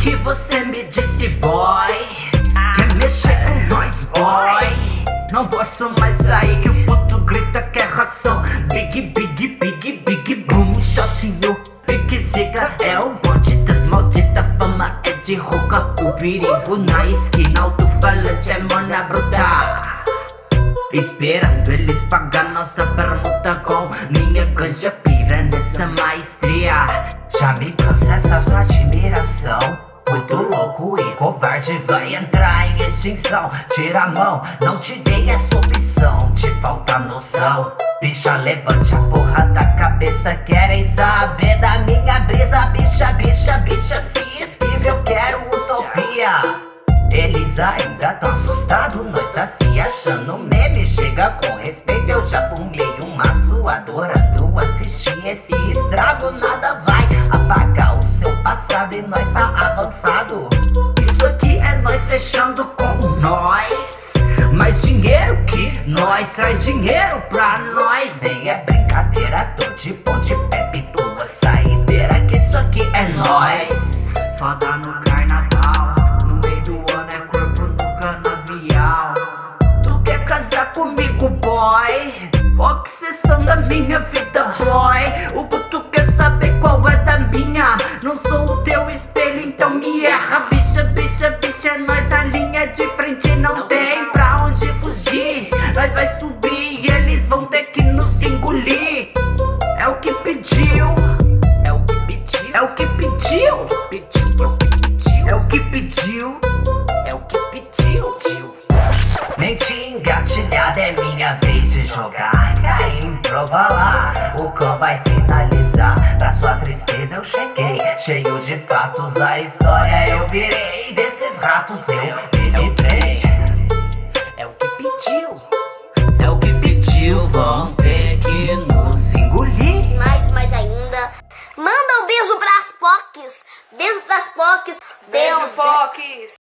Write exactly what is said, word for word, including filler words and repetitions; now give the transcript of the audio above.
que você me disse, boy? Quer mexer com nós, boy? Não posso mais sair que o puto grita que é ração. Big, big, big, big, boom, shotinho. Big zica é o bonde das malditas. Fama é de roca, o perigo na esquina. Alto-falante é mana bruta, esperando eles pagar nossa permuta com minha ganja pira nessa maestria. Já me cansa essa sua admiração. Muito louco e covarde vai entrar em extinção. Tira a mão, não te dei essa opção. Te falta noção. Bicha, levante a porra da cabeça. Querem saber da minha brisa? Bicha, bicha, bicha, se esquiva, eu quero utopia. Eles ainda tão assustados, nós tá se achando meme. Chega com respeito, eu já fumei uma suadora. Tu assistir esse estrago, nada vai apagar o seu passado e nós tá avançado. Isso aqui é nós fechando com nós. Mais dinheiro que nós, traz dinheiro pra nós. Nem é brincadeira, tô de ponte, pepe, tua saideira. Que isso aqui é nós. Foda no carnaval, no meio do ano é corpo no canavial. Tu quer casar comigo, boy? Obsessão da minha vida, boy. O que tu quer saber qual é da minha? Não sou o teu espelho, então me erra. Bicha, bicha, bicha, é nós na linha de frente. Não tem pra onde fugir. Nós vai subir e eles vão ter que nos engolir. É o que pediu, é o que pediu, é o que pediu, é o que pediu, é o que pediu, tio. Mente engatilhada, é minha vez de jogar. Caim, prova lá, o cão vai finalizar. Pra sua tristeza eu cheguei, cheio de fatos. A história eu virei, desses ratos eu me livrei. É o que pediu, é o que pediu. Vão ter que nos engolir. Mais, mais ainda. Manda um beijo pras Pocs. Beijo pras Pocs. Beijo, Deus é- Pocs.